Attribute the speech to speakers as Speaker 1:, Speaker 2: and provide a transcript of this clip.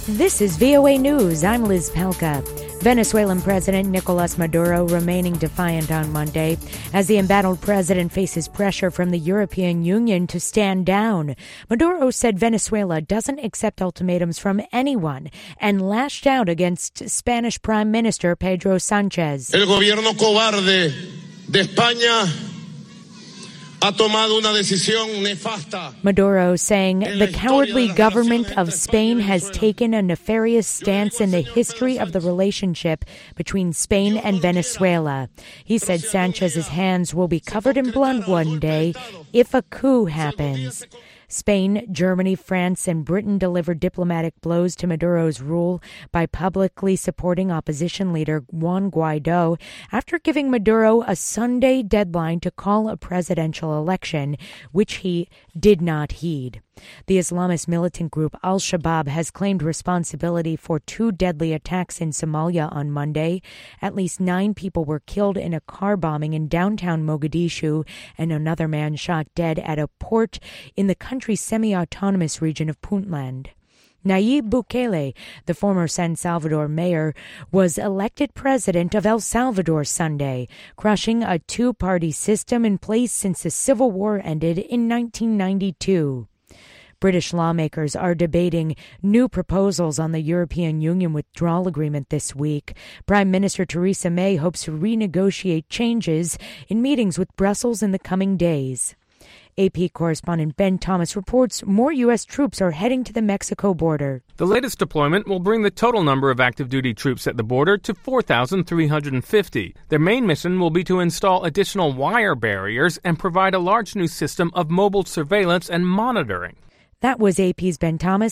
Speaker 1: This is VOA News. I'm Liz Pelka. Venezuelan President Nicolas Maduro remaining defiant on Monday as the embattled president faces pressure from the European Union to stand down. Maduro said Venezuela doesn't accept ultimatums from anyone and lashed out against Spanish Prime Minister Pedro Sánchez.
Speaker 2: El gobierno cobarde de España ha tomado una decisión nefasta.
Speaker 1: Maduro saying the cowardly government of Spain has taken a nefarious stance in the history of the relationship between Spain and Venezuela. He said Sanchez's hands will be covered in blood one day if a coup happens. Spain, Germany, France, and Britain delivered diplomatic blows to Maduro's rule by publicly supporting opposition leader Juan Guaido after giving Maduro a Sunday deadline to call a presidential election, which he did not heed. The Islamist militant group Al-Shabaab has claimed responsibility for 2 deadly attacks in Somalia on Monday. At least 9 people were killed in a car bombing in downtown Mogadishu, and another man shot dead at a port in the country's semi-autonomous region of Puntland. Nayib Bukele, the former San Salvador mayor, was elected president of El Salvador Sunday, crushing a 2-party system in place since the civil war ended in 1992. British lawmakers are debating new proposals on the European Union withdrawal agreement this week. Prime Minister Theresa May hopes to renegotiate changes in meetings with Brussels in the coming days. AP correspondent Ben Thomas reports more U.S. troops are heading to the Mexico border.
Speaker 3: The latest deployment will bring the total number of active-duty troops at the border to 4,350. Their main mission will be to install additional wire barriers and provide a large new system of mobile surveillance and monitoring.
Speaker 1: That was AP's Ben Thomas.